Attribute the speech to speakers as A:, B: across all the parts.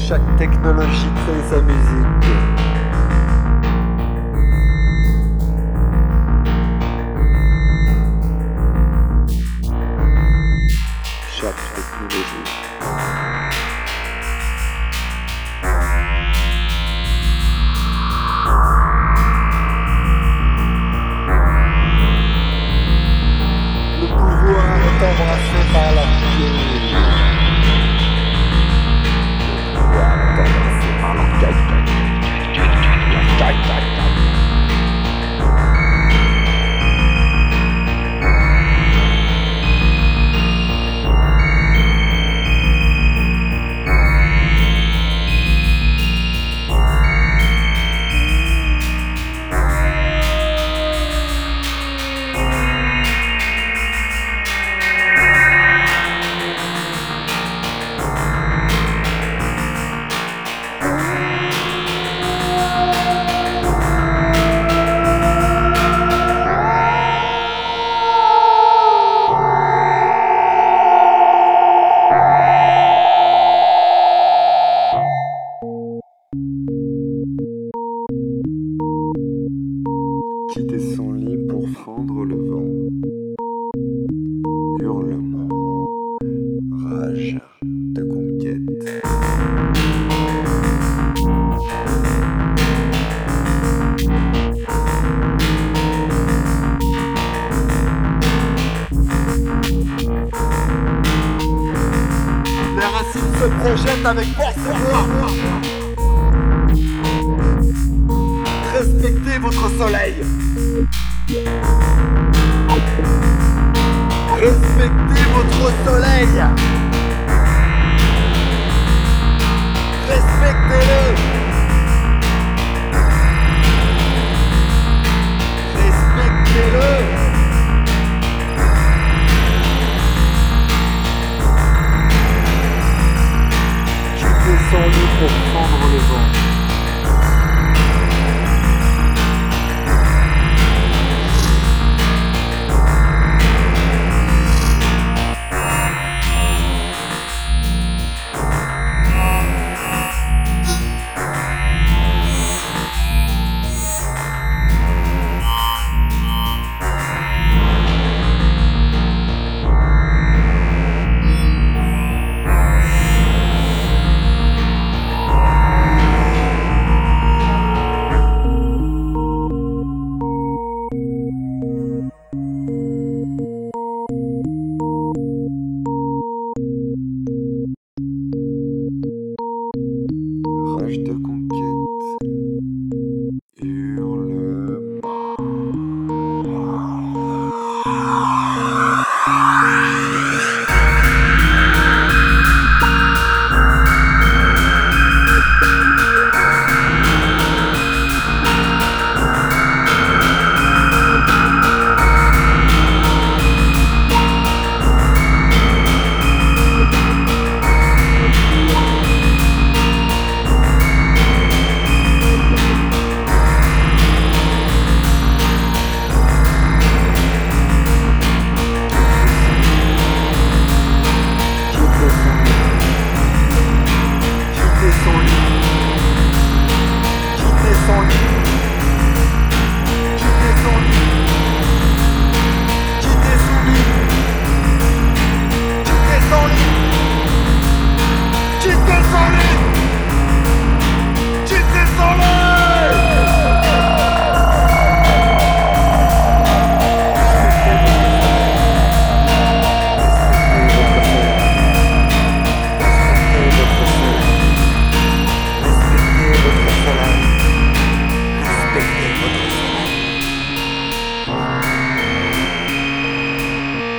A: Chaque technologie crée sa musique. Chaque technologie. Le pouvoir est embrassé par la pieuse. Le pouvoir est embrassé par l'orgueil. Quitter son lit pour fendre le vent. Hurlement, rage de conquête. Les racines se projettent avec force et gloire. Respectez votre soleil. Respectez votre soleil. Respectez-le. Respectez-le. Quittez son lit pour prendre le vent. Rage de conquête, hurlement.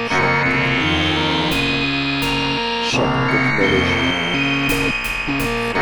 A: Chaque technologie